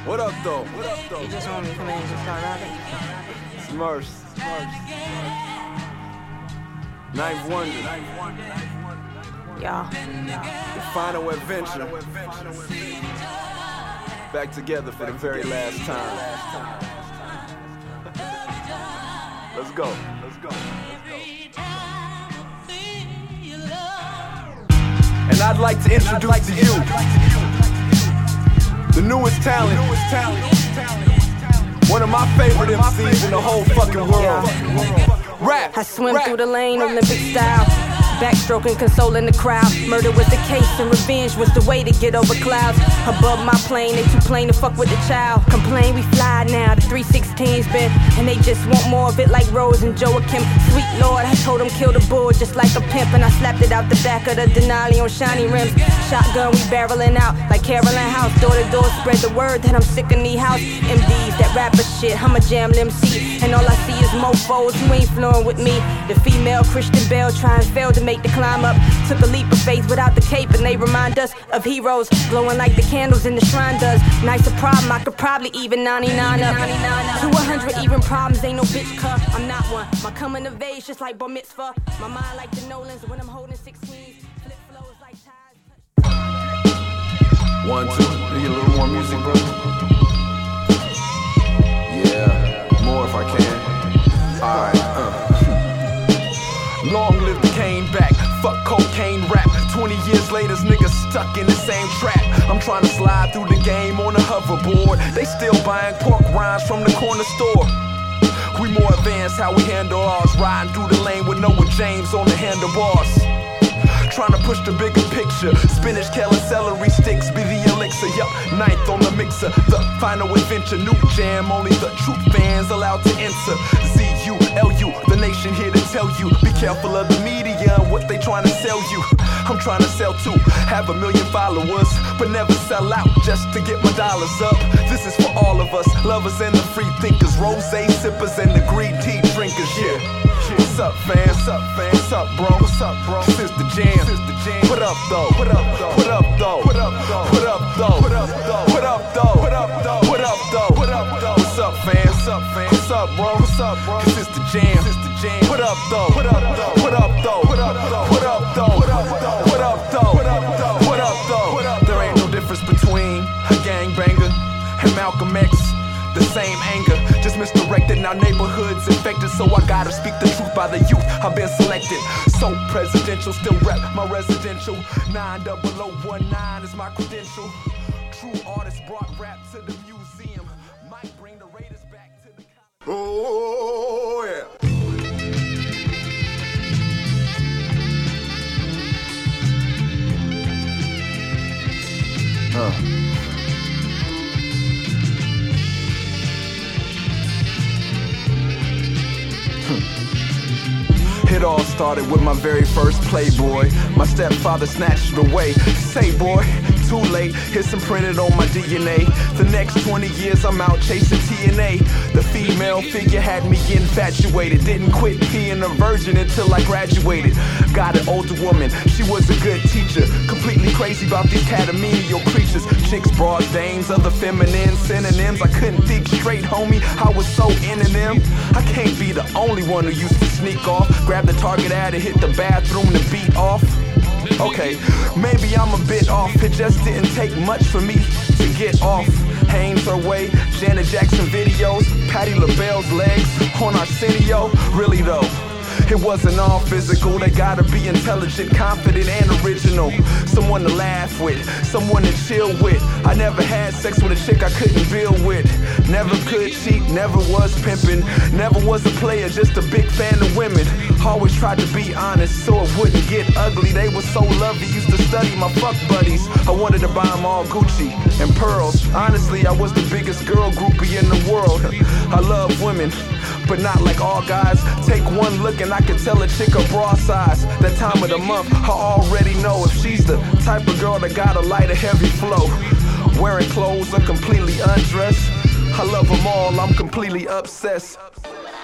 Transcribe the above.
What up, though? What up, though? You just want me to come in and just start rapping? Smurfs. Ninth Wonder. Y'all. The final adventure. Back together for the very last time. Let's go. Let's go. And I'd like to introduce to you the newest talent. One of my favorite MCs in the whole fucking world. Rap. I swim through the lane, Olympic style. Backstroking, consoling the crowd. Murder was the case and revenge was the way to get over clouds. Above my plane, they too plain to fuck with the child. Complain, we fly now, the 316's been. And they just want more of it like Rose and Joakim. Sweet Lord, I told him kill the bull just like a pimp. And I slapped it out the back of the Denali on shiny rims. Shotgun, we barreling out like Carolyn House. Door to door, spread the word that I'm sick of knee house. MDs, that rapper shit, I'm a jam MC. And all I see is mofos who ain't flowing with me. The female Christian Bale try and fail to make the climb up. Took a leap of faith without the cape, and they remind us of heroes glowing like the candles in the shrine does. Nice a problem, I could probably even 99 up to 100 even problems. Ain't no bitch cuff, I'm not one. My coming of age just like bar mitzvah. My mind like the Nolans when I'm holding 16s. Flip flows like ties. 1, 2, need a little more music, bro. Yeah, more if I can. Alright, Long live the cane back, fuck cocaine rap. 20 years later, niggas stuck in the same trap. I'm trying to slide through the game on a hoverboard. They still buying pork rinds from the corner store. We more advanced how we handle ours. Riding through the lane with Noah James on the handlebars. Trying to push the bigger picture. Spinach, kale, and celery sticks be the elixir. Yup, ninth on the mixer. The final adventure, new jam. Only the true fans allowed to enter. Z-U-L-U, the nation here to tell you. Be careful of the media and what they trying to sell you. I'm trying to sell too. Have 1 million followers, but never sell out just to get my dollars up. This is for all of us, lovers and the free thinkers. Rosé sippers and the green tea drinkers. Yeah. What's up, fam? What's up, fam? What's up, bro? What's up, bro? This is the jam. What up, though? What up, though? What up, though? What up, though? What up, though? What up, though? What up, though? What up, though? What up, though? What up, though? What's up, fam? What's up, fam? What's up, bro? What's up, bro? This is the jam. What up, though? What up, though? What up, though? What up, though? What up, though? What up, though? What up, though? What up, though? What up, though? There ain't no difference between a gangbanger and Malcolm X. The same anger, just misdirected. Now neighborhoods infected, so I gotta speak the truth by the youth. I've been selected, so presidential, still rep my residential. 90019 is my credential. True artists brought rap to the museum. Might bring the Raiders back to the. Oh yeah. It all started with my very first Playboy. My stepfather snatched it away. Say boy, too late, it's imprinted on my DNA. The next 20 years I'm out chasing TNA. The female figure had me infatuated. Didn't quit being a virgin until I graduated. Got an older woman, she was a good teacher. Completely crazy about these catamenial creatures. Chicks, broad dames, other feminine synonyms. I couldn't think straight, homie, I was so into them. I can't be the only one who used to sneak off, grab the target ad and hit the bathroom to beat off. Okay, maybe I'm a bit off. It just didn't take much for me to get off. Hanes her way, Janet Jackson videos, Patti LaBelle's legs on Arsenio. Really though, it wasn't all physical. They gotta be intelligent, confident, and original. Someone to laugh with, someone to chill with. I never had sex with a chick I couldn't build with. Never could cheat, never was pimping. Never was a player, just a big fan of women. Always tried to be honest so it wouldn't get ugly. They were so lovely, used to study my fuck buddies. I wanted to buy them all Gucci and pearls. Honestly, I was the biggest girl groupie in the world. I love women, but not like all guys. Take one look and I can tell a chick her bra size. That time of the month, I already know if she's the type of girl that got a light, a heavy flow. Wearing clothes or completely undressed. I love them all, I'm completely obsessed.